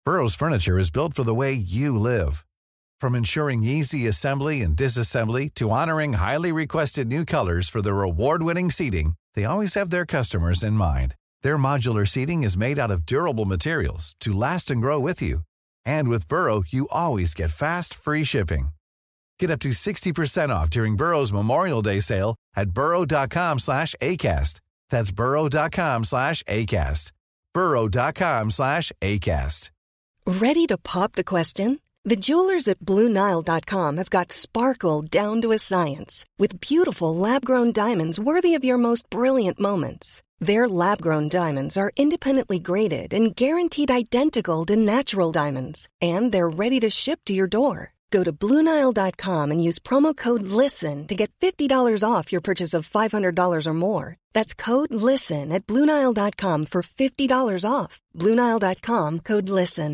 Burrow's furniture is built for the way you live. From ensuring easy assembly and disassembly to honoring highly requested new colors for their award-winning seating, they always have their customers in mind. Their modular seating is made out of durable materials to last and grow with you. And with Burrow, you always get fast, free shipping. Get up to 60% off during Burrow's Memorial Day sale at burrow.com/ACAST. That's burrow.com/ACAST. burrow.com/ACAST. Ready to pop the question? The jewelers at BlueNile.com have got sparkle down to a science with beautiful lab-grown diamonds worthy of your most brilliant moments. Their lab-grown diamonds are independently graded and guaranteed identical to natural diamonds, and they're ready to ship to your door. Go to BlueNile.com and use promo code LISTEN to get $50 off your purchase of $500 or more. That's code LISTEN at BlueNile.com for $50 off. BlueNile.com, code LISTEN.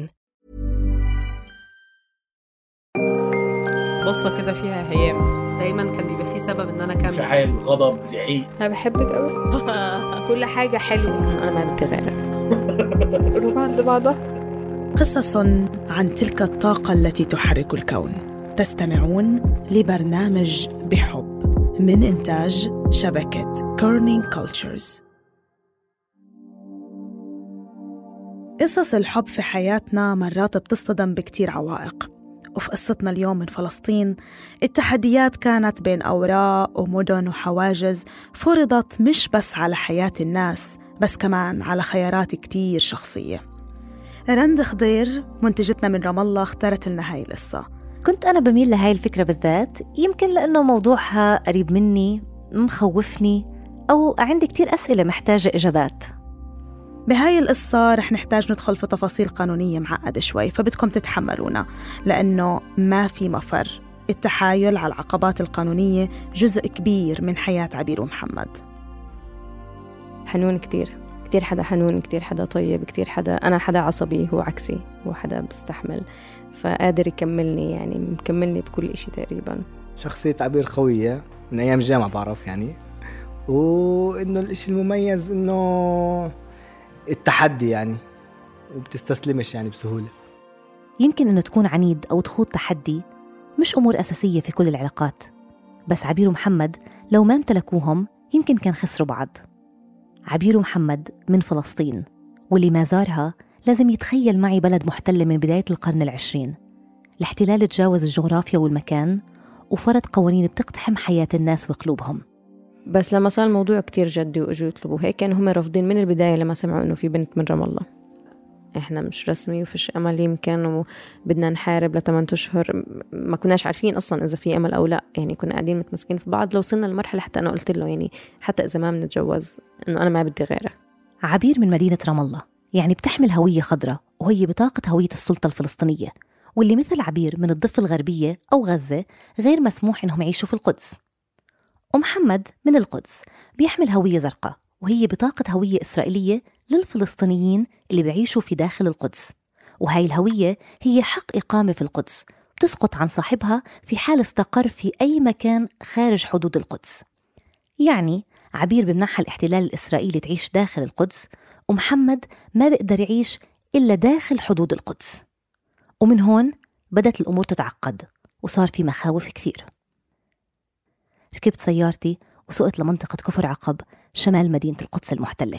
قصة كده فيها هيام. دايما كان بيبقى فيه سبب ان انا كمل. انفعال، غضب، زعيق. انا بحبك قوي. كل حاجة حلوة. انا ما بدي غيرك. قلوب عند بعضها. قصص عن تلك الطاقة التي تحرك الكون. تستمعون لبرنامج بحب من إنتاج شبكة كورنينج كولتشرز. قصص الحب في حياتنا مرات بتصطدم بكتير عوائق، وفي قصتنا اليوم من فلسطين التحديات كانت بين أوراق ومدن وحواجز فرضت مش بس على حياة الناس بس كمان على خيارات كتير شخصية. رند خضير منتجتنا من رام الله اختارت لنا هاي القصة. كنت أنا بميل لهاي الفكرة بالذات، يمكن لأنه موضوعها قريب مني، مخوفني، أو عندي كتير أسئلة محتاجة إجابات. بهاي القصة رح نحتاج ندخل في تفاصيل قانونية معقدة شوي، فبدكم تتحملونا لأنه ما في مفر. التحايل على العقبات القانونية جزء كبير من حياة عبير ومحمد. حنون كتير حدا حنون، كتير حدا طيب، كتير حدا، أنا حدا عصبي، هو عكسي، هو حدا بستحمل، فقادر يكملني، يعني مكملني بكل إشي تقريبا. شخصية عبير قوية من أيام الجامعة بعرف يعني، وإنه الإشي المميز إنه التحدي يعني، وبتستسلمش يعني بسهولة. يمكن إنه تكون عنيد أو تخوض تحدي مش أمور أساسية في كل العلاقات، بس عبير ومحمد لو ما امتلكوهم يمكن كان خسروا بعض. عبير ومحمد من فلسطين، واللي ما زارها لازم يتخيل معي بلد محتلة من بداية القرن العشرين. الاحتلال تجاوز الجغرافيا والمكان وفرض قوانين بتقتحم حياة الناس وقلوبهم. بس لما صار الموضوع كتير جدي وأجوا يطلبوا هيك، كانوا هم رافضين من البداية لما سمعوا إنه في بنت من رام الله. إحنا مش رسمي وفيش أمل، يمكن بدنا نحارب ل8 أشهر، ما كناش عارفين أصلا إذا في أمل أو لا، يعني كنا قاعدين متمسكين في بعض. لو صلنا لمرحلة حتى أنا قلت له يعني حتى إذا ما بنتجوز إنه أنا ما بدي غيرك. عبير من مدينة رام الله، يعني بتحمل هوية خضراء، وهي بطاقة هوية السلطة الفلسطينية، واللي مثل عبير من الضفة الغربية أو غزة غير مسموح إنهم يعيشوا في القدس. ومحمد من القدس بيحمل هوية زرقاء، وهي بطاقة هوية إسرائيلية للفلسطينيين اللي بيعيشوا في داخل القدس، وهاي الهوية هي حق إقامة في القدس، بتسقط عن صاحبها في حال استقر في أي مكان خارج حدود القدس. يعني عبير بمنحها الاحتلال الإسرائيلي تعيش داخل القدس، ومحمد ما بيقدر يعيش إلا داخل حدود القدس. ومن هون بدت الأمور تتعقد وصار في مخاوف كثير. ركبت سيارتي وسقت لمنطقة كفر عقب شمال مدينة القدس المحتلة.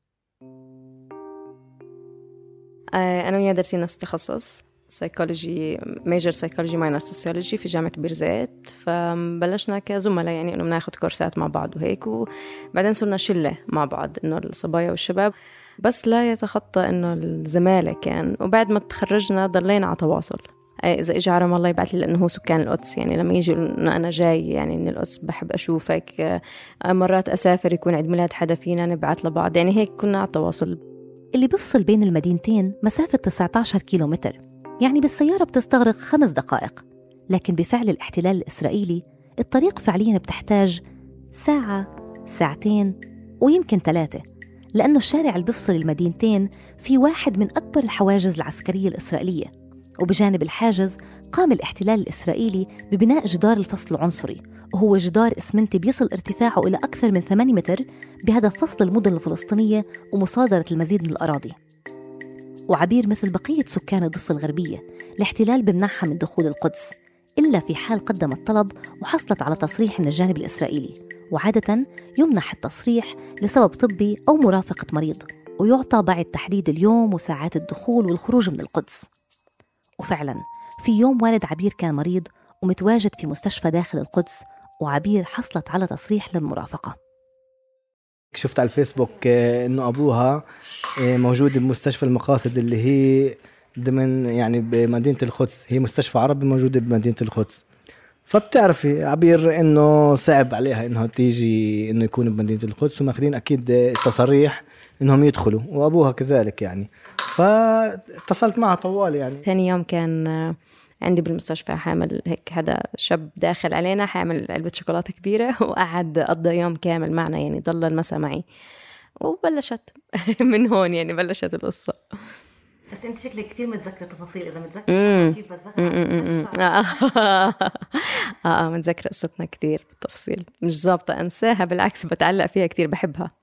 أنا وياه دارسين نفس التخصص، سايكولوجي، ميجر سايكولوجي ماينر سوسيولوجي في جامعة بيرزيت. فبلشنا كزملاء يعني إنه بناخد كورسات مع بعض وهيك، وبعدين صرنا شلة مع بعض إنه الصبايا والشباب، بس لا يتخطى إنه الزمالة كان. وبعد ما تخرجنا ضلينا على تواصل. إذا إجا رام الله يبعث لي، لأنه هو سكان القدس، يعني لما يجي أنا جاي يعني من القدس بحب أشوفك، مرات أسافر يكون عيد ميلاد حدا فينا نبعث لبعض، يعني هيك كنا على التواصل. اللي بيفصل بين المدينتين مسافة 19 كيلومتر، يعني بالسيارة بتستغرق 5 دقائق، لكن بفعل الاحتلال الإسرائيلي الطريق فعلياً بتحتاج ساعة، ساعتين، ويمكن 3، لأنه الشارع اللي بيفصل المدينتين في واحد من أكبر الحواجز العسكرية الإسرائيلية. وبجانب الحاجز قام الاحتلال الإسرائيلي ببناء جدار الفصل العنصري، وهو جدار إسمنتي بيصل ارتفاعه إلى أكثر من 8 متر بهدف فصل المدن الفلسطينية ومصادرة المزيد من الأراضي. وعبير مثل بقية سكان الضفة الغربية الاحتلال بمنعها من دخول القدس إلا في حال قدمت طلب وحصلت على تصريح من الجانب الإسرائيلي، وعادة يمنح التصريح لسبب طبي أو مرافقة مريض، ويعطى بعد تحديد اليوم وساعات الدخول والخروج من القدس. وفعلاً في يوم والد عبير كان مريض ومتواجد في مستشفى داخل القدس، وعبير حصلت على تصريح للمرافقة. شفت على الفيسبوك إنه أبوها موجود بمستشفى المقاصد اللي هي ضمن يعني بمدينة القدس، هي مستشفى عربي موجودة بمدينة القدس. فبتعرفي عبير إنه صعب عليها إنها تيجي إنه يكون بمدينة القدس، وماخذين أكيد تصريح إنهم يدخلوا، وأبوها كذلك يعني. فاتصلت معها طوال يعني. ثاني يوم كان عندي بالمستشفى حامل هيك هذا شاب داخل علينا حامل علبة شوكولاتة كبيرة، وقعد قضى يوم كامل معنا يعني، ضل المساء معي، وبلشت من هون يعني بلشت القصة. بس انت شكلك كتير متذكرة تفاصيل، اذا متذكرة كيف متذكرة قصتنا كتير بالتفصيل، مش ظابطة انساها، بالعكس بتعلق فيها كتير، بحبها.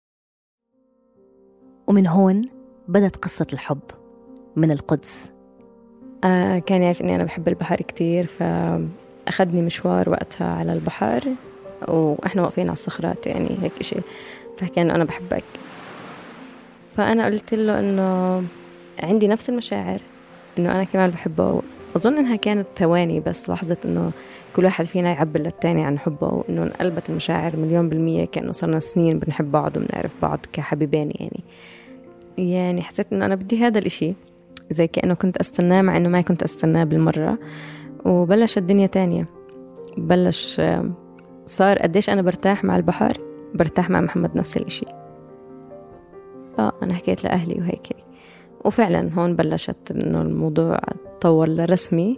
ومن هون بدت قصة الحب من القدس. كان يعرف اني انا بحب البحر كتير، فاخذني مشوار وقتها على البحر، واحنا واقفين على الصخرات يعني هيك شيء، فحكى انه انا بحبك. فانا قلت له انه عندي نفس المشاعر، إنه أنا كمان بحبه. أظن إنها كانت ثواني بس، لحظة إنه كل واحد فينا يعبر للتاني عن حبه، وإنه انقلبت المشاعر 1,000,000، كأنه صرنا سنين بنحب بعض وبنعرف بعض كحبيبين يعني حسيت إنه أنا بدي هذا الإشي، زي كأنه كنت أستناه مع إنه ما كنت أستناه بالمرة. وبلش الدنيا تانية، بلش صار قديش أنا برتاح مع البحر، برتاح مع محمد نفس الإشي. أنا حكيت لأهلي وهيك، وفعلا هون بلشت إنه الموضوع تطور لرسمي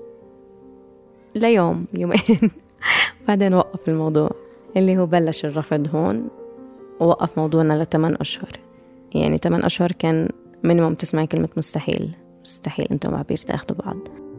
ليوم يومين بعدين وقف الموضوع، اللي هو بلش الرفض هون، ووقف موضوعنا ل8 أشهر. يعني 8 أشهر كان مينيموم تسمعي كلمة مستحيل، مستحيل أنتم وعبير تاخدوا بعض.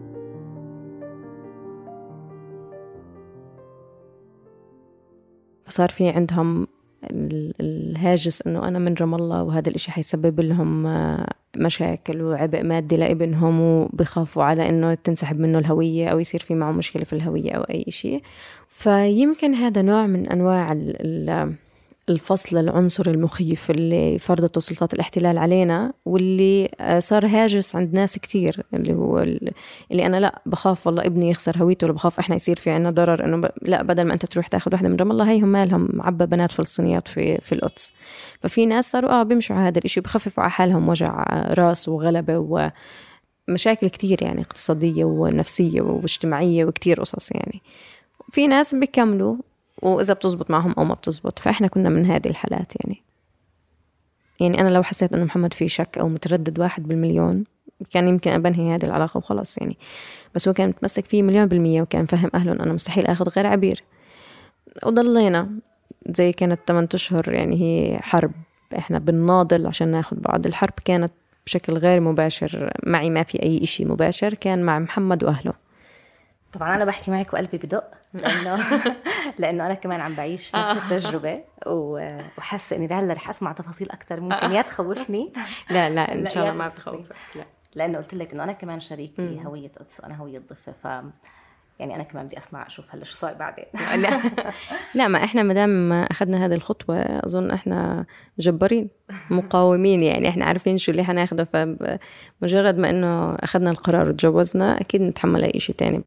فصار في عندهم الهاجس إنه أنا من رام الله، وهذا الإشي حيسبب لهم مشاكل وعبء مادي لابنهم، وبخافوا على إنه تنسحب منه الهوية أو يصير في معه مشكلة في الهوية أو أي شيء. فيمكن هذا نوع من أنواع الفصل العنصر المخيف اللي فرضته سلطات الاحتلال علينا، واللي صار هاجس عند ناس كتير، اللي هو اللي أنا لا بخاف والله ابني يخسر هويته، ولا بخاف إحنا يصير في عنا ضرر، إنه لا بدل ما أنت تروح تاخد واحدة من رام الله، هيهم مالهم معبى بنات فلسطينيات في القدس. ففي ناس صاروا بيمشوا على هذا الإشي، بخففوا على حالهم وجع راس وغلبة ومشاكل كتير يعني اقتصادية ونفسية واجتماعية وكتير قصص يعني. في ناس بيكملوا، وإذا بتزبط معهم أو ما بتزبط. فإحنا كنا من هذه الحالات يعني أنا لو حسيت أنه محمد في شك أو متردد 1/1,000,000 كان يمكن أبنهي هذه العلاقة وخلاص يعني. بس هو كان متمسك فيه 1,000,000%، وكان فهم أهله أنه مستحيل أخذ غير عبير. وضلينا زي كانت 8 أشهر يعني هي حرب، إحنا بنناضل عشان ناخد بعض. الحرب كانت بشكل غير مباشر معي، ما في أي إشي مباشر، كان مع محمد وأهله. طبعا أنا بحكي معك وقلبي بدق، لأنه أنا كمان عم بعيش نفس التجربة، وحاسة إني لهلا رح أسمع تفاصيل أكتر، ممكن يا تخوفني. لا إن شاء الله ما بتخوفك، لأنه قلت لك إنه أنا كمان شريكي هوية قدس وأنا هوية ضفة، يعني أنا كمان بدي أسمع أشوف هلا شو صار بعدين. لا ما إحنا مدام أخذنا هذه الخطوة أظن إحنا جبارين مقاومين يعني، إحنا عارفين شو اللي حناخده. فمجرد ما إنه أخذنا القرار وتجوزنا أكيد نتحمل أي شيء تاني.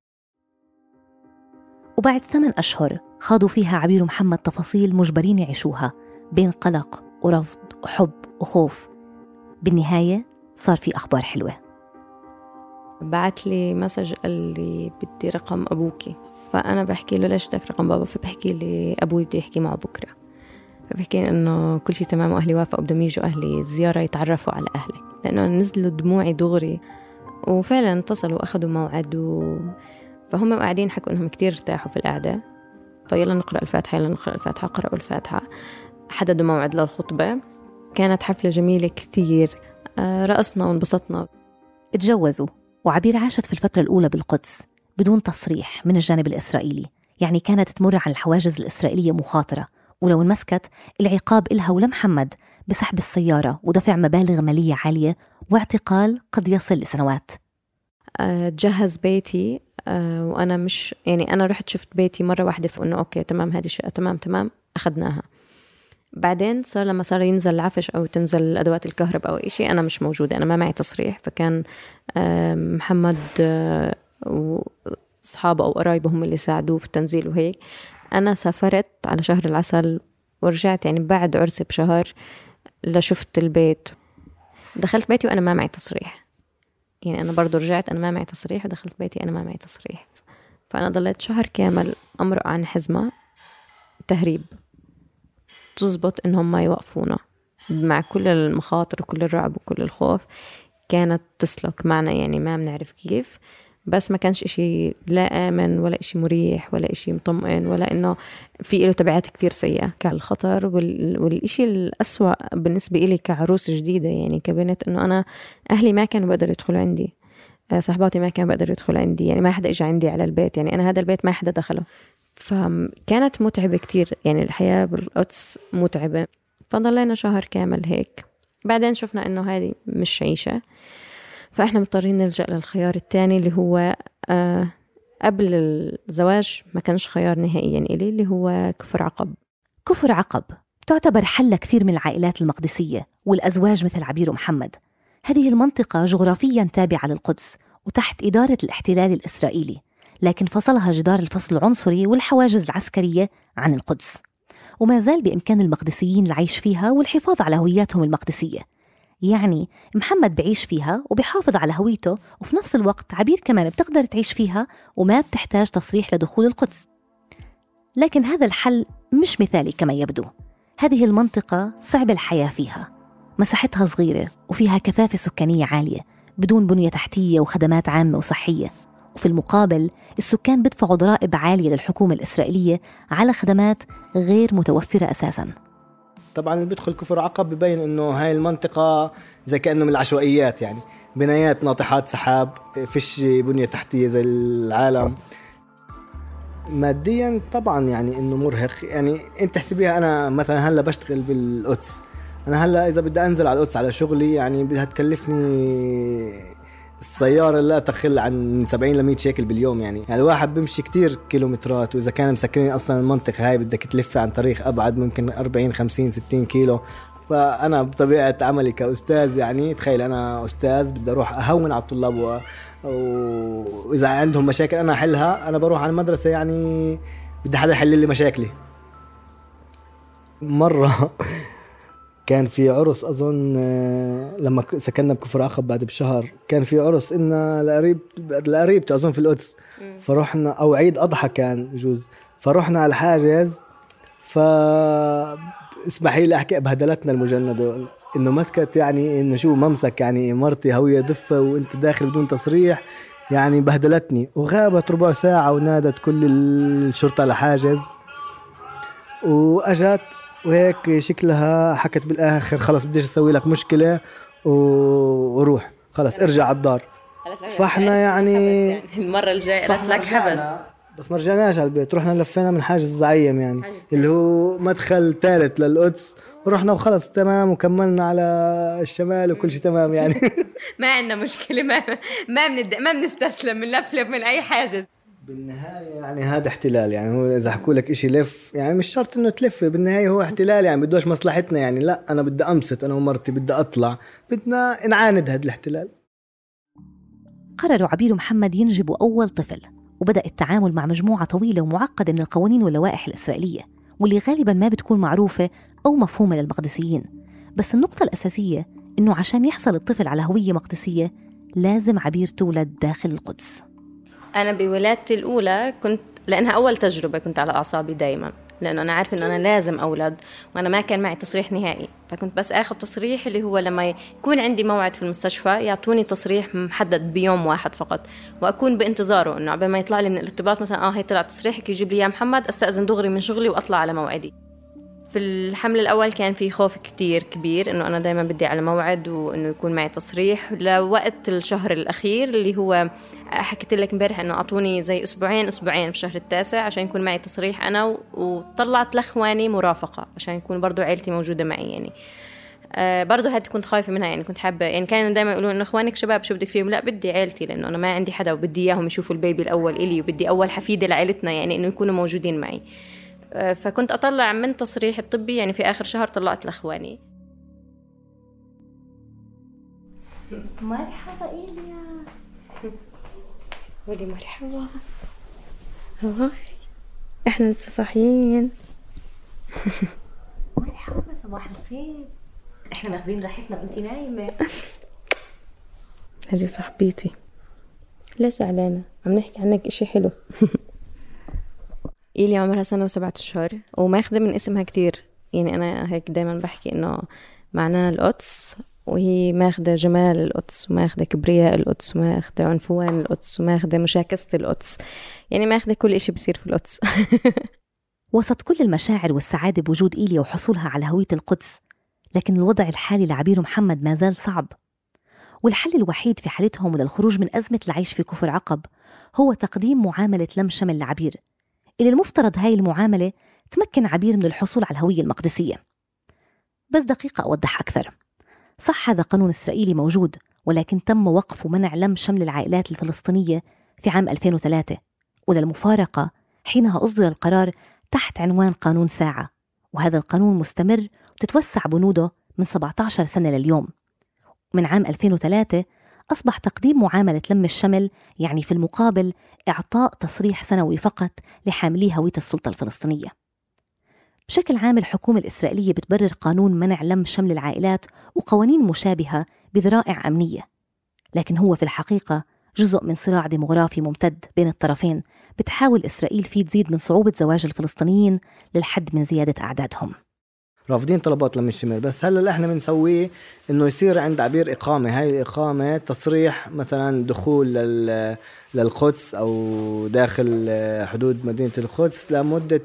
وبعد 8 أشهر خاضوا فيها عبير ومحمد تفاصيل مجبرين يعيشوها بين قلق ورفض وحب وخوف. بالنهاية صار في أخبار حلوة. بعت لي مسج قال لي بدي رقم أبوكي، فأنا بحكي له ليش بدك رقم بابا؟ فبحكي لي أبوي بده يحكي معه بكرة. فبحكي إنه كل شيء تمام، وأهلي وافقوا بدهم يجوا أهلي زيارة يتعرفوا على أهلي، لأنه نزلوا دموعي دغري. وفعلا اتصلوا وأخذوا موعد فهم قاعدين حكوا إنهم كتير ارتاحوا في القعدة، فيلا نقرأ الفاتحة، يلا نقرأ الفاتحة. قرأوا الفاتحة، حددوا موعد للخطبة. كانت حفلة جميلة كتير، رقصنا وانبسطنا. اتجوزوا، وعبير عاشت في الفترة الأولى بالقدس بدون تصريح من الجانب الإسرائيلي، يعني كانت تمر عن الحواجز الإسرائيلية مخاطرة، ولو انمسكت العقاب إلها ولمحمد بسحب السيارة ودفع مبالغ مالية عالية واعتقال قد يصل لسنوات. تجهز بيتي وأنا مش يعني أنا رحت شفت بيتي مرة واحدة فإنه أوكي تمام هذه الشقة تمام أخذناها. بعدين لما صار ينزل العفش أو تنزل أدوات الكهرباء أو إشي أنا مش موجودة، أنا ما معي تصريح. فكان محمد وأصحابه أو قرايبه هم اللي ساعدوه في التنزيل وهيك. أنا سافرت على شهر العسل ورجعت يعني بعد عرسي بشهر لشفت البيت. دخلت بيتي وأنا ما معي تصريح، يعني أنا برضو رجعت أنا ما معي تصريح ودخلت بيتي أنا ما معي تصريح. فأنا ضليت شهر كامل أمرق عن حزمة تهريب تزبط إنهم ما يوقفونا مع كل المخاطر وكل الرعب وكل الخوف. كانت تسلك معنا يعني ما بنعرف كيف، بس ما كانش إشي لا آمن ولا إشي مريح ولا إشي مطمئن ولا إنه في له تبعات كتير سيئة كالخطر. والإشي الأسوأ بالنسبة إلي كعروس جديدة يعني كبنت إنه أنا أهلي ما كانوا بقدروا يدخلوا عندي، صحباتي ما كانوا بقدروا يدخلوا عندي، يعني ما حدا إجا عندي على البيت، يعني أنا هذا البيت ما حدا دخله. فكانت متعبة كتير، يعني الحياة بالقدس متعبة. فضلينا شهر كامل هيك. بعدين شفنا إنه هذه مش عيشة، فإحنا مضطرين نلجأ للخيار الثاني اللي هو قبل الزواج ما كانش خيار نهائيا إلي، اللي هو كفر عقب. كفر عقب تعتبر حل كثير من العائلات المقدسية والأزواج مثل عبير ومحمد. هذه المنطقة جغرافيا تابعة للقدس وتحت إدارة الاحتلال الإسرائيلي، لكن فصلها جدار الفصل العنصري والحواجز العسكرية عن القدس، وما زال بإمكان المقدسيين العيش فيها والحفاظ على هوياتهم المقدسية. يعني محمد بعيش فيها وبيحافظ على هويته، وفي نفس الوقت عبير كمان بتقدر تعيش فيها وما بتحتاج تصريح لدخول القدس. لكن هذا الحل مش مثالي كما يبدو. هذه المنطقة صعب الحياة فيها، مساحتها صغيرة وفيها كثافة سكانية عالية بدون بنية تحتية وخدمات عامة وصحية. وفي المقابل السكان بدفعوا ضرائب عالية للحكومة الإسرائيلية على خدمات غير متوفرة أساساً. طبعاً اللي بيدخل كفر عقب ببين إنه هاي المنطقة زي كأنه من العشوائيات، يعني بنايات ناطحات سحاب، فيش بنية تحتية زي العالم. مادياً طبعاً يعني إنه مرهق. يعني أنت تحسبيها، أنا مثلاً هلأ بشتغل بالقدس، أنا هلأ إذا بدي أنزل على القدس على شغلي يعني بدها تكلفني السيارة لا تقل عن 70 ل 100 شيكل باليوم. يعني الواحد بيمشي كتير كيلومترات، وإذا كان مسكرين أصلا المنطقة هاي بدك تلف عن طريق أبعد ممكن 40 50 60 كيلو. فأنا بطبيعة عملي كأستاذ يعني تخيل أنا أستاذ بدي أروح أهون على الطلاب وإذا عندهم مشاكل أنا أحلها. أنا بروح على المدرسة يعني بدي حدا يحل لي مشاكلي. مرة كان في عرس أظن لما سكننا بكفر عقب بعد بشهر، كان في عرس إن لقريبتي أظن في القدس، فرحنا أو عيد أضحى كان يجوز، فرحنا على الحاجز. اسمحي لي أحكي بهدلتنا المجندة إنه مسكت، يعني إنه شو ممسك يعني مرتي هوية دفة وإنت داخل بدون تصريح، يعني بهدلتني. وغابت ربع ساعة ونادت كل الشرطة على حاجز وأجت وهيك شكلها حكت بالآخر خلص بديش أسوي لك مشكلة وروح خلص ارجع على الدار. فاحنا يعني المرة الجاية قالت لك حبس، بس ما رجعناش على البيت، رحنا لفينا من حاجز الزعيم يعني اللي هو مدخل ثالث للقدس، ورحنا وخلص تمام وكملنا على الشمال وكل شيء تمام يعني. ما عندنا مشكلة، ما بنستسلم من لف من أي حاجز. بالنهاية يعني هذا احتلال، يعني هو إذا حكوا لك إشي لف يعني مش شرط إنه تلف، بالنهاية هو احتلال يعني بدوش مصلحتنا. يعني لا أنا بدي أمسط أنا ومرتي بدي أطلع، بدنا نعاند هذا الاحتلال. قرروا عبير ومحمد ينجبوا أول طفل، وبدأ التعامل مع مجموعة طويلة ومعقدة من القوانين واللوائح الإسرائيلية واللي غالباً ما بتكون معروفة أو مفهومة للمقدسيين. بس النقطة الأساسية إنه عشان يحصل الطفل على هوية مقدسية لازم عبير تولد داخل القدس. أنا بولادتي الأولى كنت، لأنها أول تجربة، كنت على أعصابي دايماً، لأنه أنا عارفة إنه أنا لازم أولد، وأنا ما كان معي تصريح نهائي. فكنت بس أخذ تصريح اللي هو لما يكون عندي موعد في المستشفى يعطوني تصريح محدد بيوم واحد فقط، وأكون بانتظاره إنه عبال ما يطلع لي من الارتباط مثلا هي طلع تصريحك يجيب لي يا محمد، أستأذن دغري من شغلي وأطلع على موعدي. في الحمل الأول كان في خوف كتير كبير إنه أنا دايما بدي على موعد وإنه يكون معي تصريح. لوقت الشهر الأخير اللي هو حكيت لك امبارح إنه أعطوني زي أسبوعين بالشهر التاسع عشان يكون معي تصريح أنا، وطلعت لأخواني مرافقة عشان يكون برضو عيلتي موجودة معي. يعني برضو هاد كنت خايفة منها، يعني كنت حابة، يعني كانوا دايما يقولون إنه إخوانك شباب شو بدك فيهم؟ لا، بدي عيلتي، لأنه أنا ما عندي حدا وبدي إياهم يشوفوا البيبي الأول إلي، وبدي أول حفيدة لعيلتنا يعني إنه يكونوا موجودين معي. فكنت أطلع من تصريح الطبي، يعني في آخر شهر طلعت لإخواني. مرحبا إيليا. ولي مرحبا. إحنا لسه صاحيين. مرحبا، صباح الخير. إحنا ماخذين راحتنا وأنتي نايمة. هذه صاحبتي. ليش زعلانة؟ عم نحكي عنك إشي حلو. إيلي عمرها 1 و7 أشهر وماخذة من اسمها كتير، يعني أنا هيك دايما بحكي إنه معناه القدس، وهي ماخذة جمال القدس، وماخذة كبرياء القدس، وماخذة عنفوان القدس، وماخذة مشاكسة القدس، يعني ماخذة كل إشي بيصير في القدس. وسط كل المشاعر والسعادة بوجود إيليا وحصولها على هوية القدس، لكن الوضع الحالي لعبير محمد ما زال صعب، والحل الوحيد في حالتهم وللخروج من أزمة العيش في كفر عقب هو تقديم معاملة لم شمل لعبير، اللي المفترض هاي المعاملة تمكن عبير من الحصول على الهوية المقدسية. بس دقيقة أوضح أكثر. صح، هذا قانون إسرائيلي موجود، ولكن تم وقف ومنع لم شمل العائلات الفلسطينية في عام 2003، وللمفارقة حينها أصدر القرار تحت عنوان قانون ساعة، وهذا القانون مستمر وتتوسع بنوده من 17 سنة لليوم. من عام 2003 أصبح تقديم معاملة لم الشمل يعني في المقابل إعطاء تصريح سنوي فقط لحاملي هوية السلطة الفلسطينية. بشكل عام الحكومة الإسرائيلية بتبرر قانون منع لم شمل العائلات وقوانين مشابهة بذرائع أمنية، لكن هو في الحقيقة جزء من صراع ديموغرافي ممتد بين الطرفين بتحاول إسرائيل فيه تزيد من صعوبة زواج الفلسطينيين للحد من زيادة أعدادهم. رافضين طلبات لم الشمل، بس هلا اللي احنا بنسويه انه يصير عند عبير اقامه، هاي الاقامه تصريح مثلا دخول للقدس او داخل حدود مدينه القدس لمده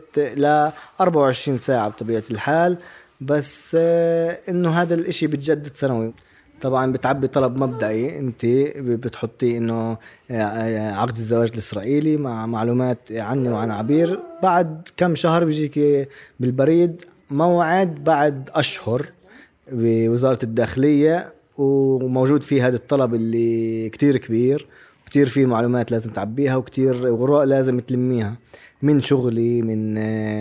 24 ساعه بطبيعه الحال، بس انه هذا الاشي بتجدد سنوي. طبعا بتعبي طلب مبدئي، انت بتحطي انه عقد الزواج الاسرائيلي مع معلومات عني وعن عبير، بعد كم شهر بيجيك بالبريد موعد بعد أشهر بوزارة الداخلية، وموجود فيه هذا الطلب اللي كتير كبير، كتير فيه معلومات لازم تعبيها، وكتير وراء لازم تلميها من شغلي، من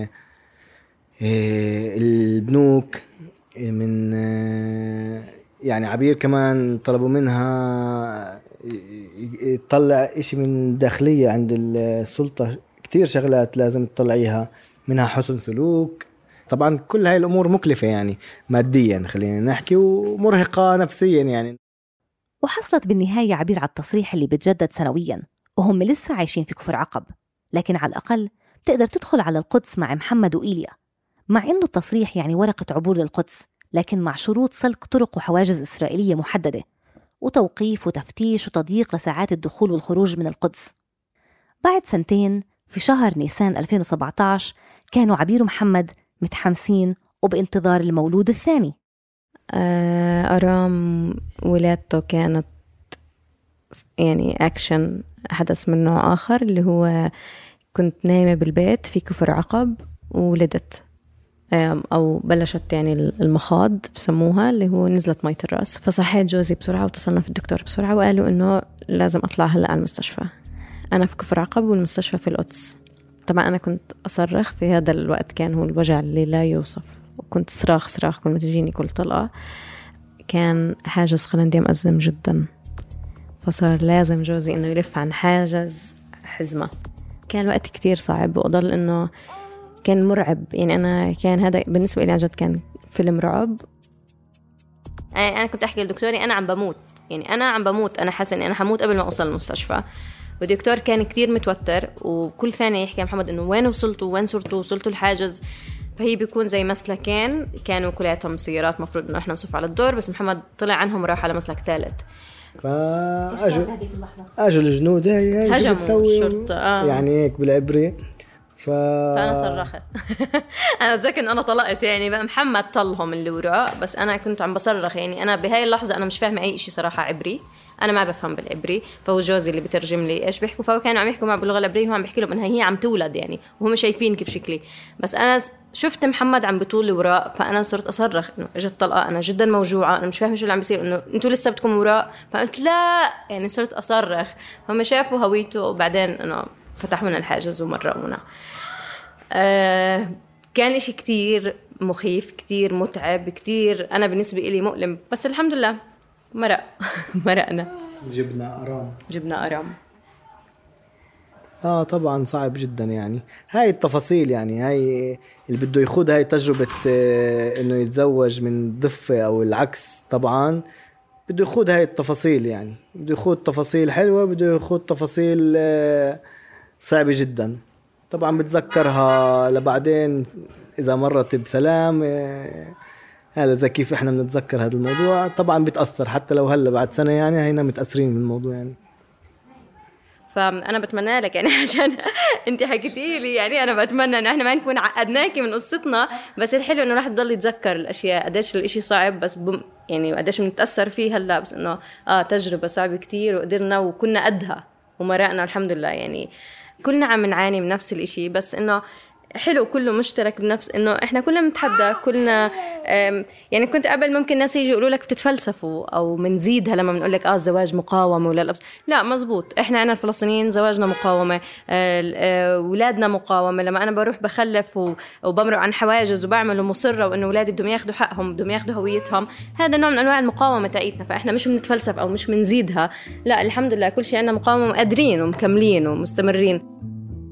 البنوك، من يعني عبير كمان طلبوا منها تطلع إشي من داخلية عند السلطة، كتير شغلات لازم تطلعيها، منها حسن سلوك. طبعا كل هاي الأمور مكلفة يعني ماديا خلينا نحكي، ومرهقة نفسيا يعني. وحصلت بالنهاية عبير على التصريح اللي بتجدد سنويا، وهم لسه عايشين في كفر عقب، لكن على الأقل بتقدر تدخل على القدس مع محمد وإيليا، مع إنه التصريح يعني ورقة عبور للقدس، لكن مع شروط سلك طرق وحواجز إسرائيلية محددة، وتوقيف وتفتيش وتضييق لساعات الدخول والخروج من القدس. بعد 2 سنين في شهر نيسان 2017 كانوا عبير ومحمد متحمسين وبانتظار المولود الثاني. أرام ولادته كانت يعني أكشن، حدث من نوع آخر، اللي هو كنت نايمة بالبيت في كفر عقب وولدت، أو بلشت يعني المخاض بسموها، اللي هو نزلت مية الرأس. فصحيت جوزي بسرعة واتصلنا في الدكتور بسرعة، وقالوا إنه لازم أطلع هلأ على المستشفى. أنا في كفر عقب والمستشفى في القدس. طبعا أنا كنت أصرخ في هذا الوقت، كان هو الوجع اللي لا يوصف، وكنت صراخ كل ما تجيني كل طلقة. كان حاجز قلندي مأزم جدا، فصار لازم جوزي إنه يلف عن حاجز حزمة. كان الوقت كتير صعب، وأضل إنه كان مرعب، يعني أنا كان هذا بالنسبة لي عن جد كان فيلم رعب. أنا كنت أحكي لدكتوري أنا عم بموت، يعني أنا عم بموت، أنا حاسة إني أنا حموت قبل ما أوصل المستشفى. والدكتور كان كتير متوتر، وكل ثانية يحكي محمد إنه وين وصلتوا، وين صرتوا، وصلتوا الحاجز. فهي بيكون زي مسلكين، كانوا كلياتهم سيارات، مفروض إنه إحنا نصف على الدور، بس محمد طلع عنهم وراح على مسلك ثالث. أجوا الجنود هجموا الشرطة يعني هيك بالعبري، فأنا صرخت. أنا أتذكر إن أنا طلقت يعني بقى محمد طلهم اللي وراء، بس أنا كنت عم بصرخ يعني. أنا بهاي اللحظة أنا مش فاهمة أي إشي صراحة عبري، أنا ما بفهم بالعبري، فهو جوزي اللي بترجم لي إيش بيحكوا، فهو كانوا عم يحكوا معه باللغة العبرية، هو عم بيحكي لهم إنها هي عم تولد يعني، وهم شايفين كيف شكلي. بس أنا شفت محمد عم بطول لي وراء، فأنا صرت أصرخ إنه إجت طلقة، أنا جدا موجوعة، أنا مش فاهمة شو اللي عم بيصير، إنه أنتوا لسه بدكم وراء. فقلت لا يعني، صرت أصرخ. هم شافوا هويته، وبعدين إنه فتحونا الحاجز ومرقونا. كان إشي كتير مخيف، كتير متعب، كتير أنا بالنسبة إلي مؤلم، بس الحمد لله مرقنا. جبنا أرام. طبعا صعب جدا يعني. هاي التفاصيل يعني، هاي اللي بده يخوض هاي تجربة انه يتزوج من ضفة او العكس، طبعا بده يخوض هاي التفاصيل يعني، بده يخوض تفاصيل حلوة، بده يخوض تفاصيل صعبة جدا. طبعا بتذكرها لبعدين اذا مرت بسلام. هذا زي كيف احنا بنتذكر هذا الموضوع. طبعا بتأثر حتى لو هلا بعد سنة يعني، هينا متأثرين بالموضوع يعني. فأنا بتمنى لك يعني، عشان أنت حكيتي لي يعني، أنا بتمنى إنه إحنا ما نكون عقدناكي من قصتنا، بس الحلو إنه راح تضل يتذكر الأشياء، قديش الإشي صعب، بس يعني قديش بنتأثر فيه هلا، بس إنه تجربة صعبة كتير، وقدرنا وكنا قدها ومرقنا الحمد لله يعني. كلنا عم نعاني من نفس الإشي، بس إنه حلو كله مشترك بنفس، إنه إحنا كلنا بنتحدى، كلنا يعني. كنت قبل ممكن الناس يجي يقولوا لك بتتفلسفوا أو منزيدها لما بنقول لك الزواج مقاومة ولا لا مزبوط. إحنا عنا الفلسطينيين زواجنا مقاومة، ولادنا مقاومة. لما أنا بروح بخلف وبمرق عن حواجز وبعمل ومصرة وإنه ولادي بدهم ياخدوا حقهم، بدهم ياخدوا هويتهم، هذا نوع من أنواع المقاومة تاعيتنا. فإحنا مش بنتفلسف أو مش منزيدها، لا الحمد لله كل شيء عنا مقاومة، قادرين ومكملين ومستمرين.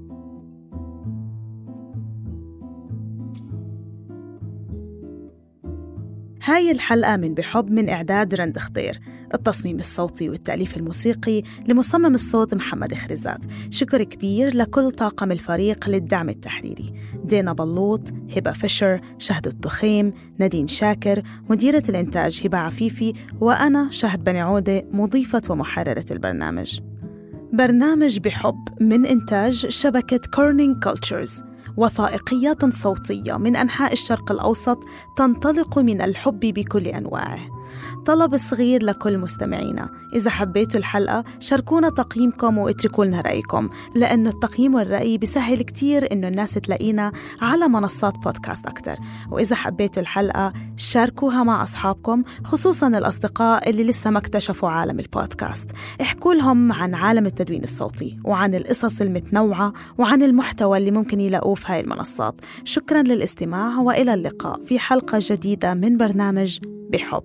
هاي الحلقة من بحب من إعداد رند خضير، التصميم الصوتي والتأليف الموسيقي لمصمم الصوت محمد خريزات. شكر كبير لكل طاقم الفريق للدعم التحريري: دينا بلوط، هبة فيشر، شهد التخيم، نادين شاكر، مديرة الإنتاج هبة عفيفي، وأنا شهد بني عودة مضيفة ومحررة البرنامج. برنامج بحب من إنتاج شبكة كورنينج كولتشرز، وثائقيات صوتية من أنحاء الشرق الأوسط تنطلق من الحب بكل أنواعه. طلب صغير لكل مستمعينا: إذا حبيتوا الحلقة شاركونا تقييمكم واتركوا لنا رأيكم، لأن التقييم والرأي بيسهل كتير إنه الناس تلاقينا على منصات بودكاست أكتر. وإذا حبيتوا الحلقة شاركوها مع أصحابكم، خصوصاً الأصدقاء اللي لسه ما اكتشفوا عالم البودكاست. احكوا لهم عن عالم التدوين الصوتي، وعن القصص المتنوعة، وعن المحتوى اللي ممكن يلاقوه في هاي المنصات. شكراً للاستماع، وإلى اللقاء في حلقة جديدة من برنامج بحب.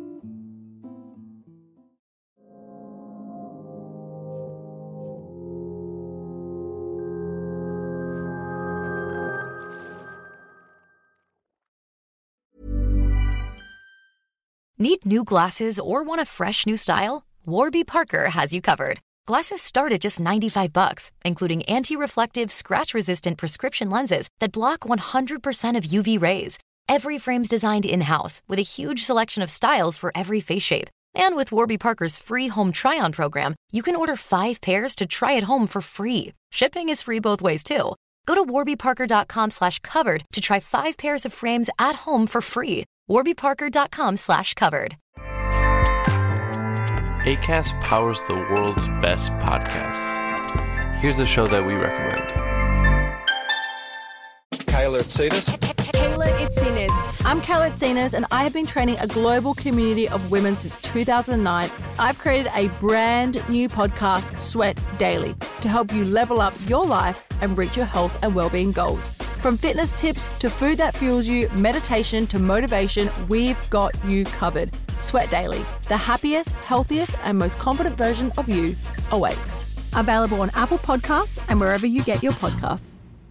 Need new glasses or want a fresh new style? Warby Parker has you covered. Glasses start at just $95, including anti-reflective, scratch-resistant prescription lenses that block 100% of UV rays. Every frame's designed in-house with a huge selection of styles for every face shape. And with Warby Parker's free home try-on program, you can order 5 pairs to try at home for free. Shipping is free both ways, too. Go to warbyparker.com/covered to try 5 pairs of frames at home for free. warbyparker.com/covered. Acast powers the world's best podcasts. Here's a show that we recommend. Kayla Itsinas. Kayla Itsinas. I'm Kayla Itsinas, and I have been training a global community of women since 2009. I've created a brand new podcast, Sweat Daily, to help you level up your life and reach your health and well-being goals. From fitness tips to food that fuels you, meditation to motivation, we've got you covered. Sweat Daily, the happiest, healthiest, and most confident version of you awaits. Available on Apple Podcasts and wherever you get your podcasts.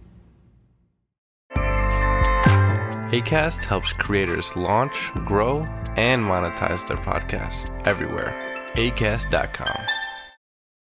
Acast helps creators launch, grow, and monetize their podcasts everywhere. Acast.com.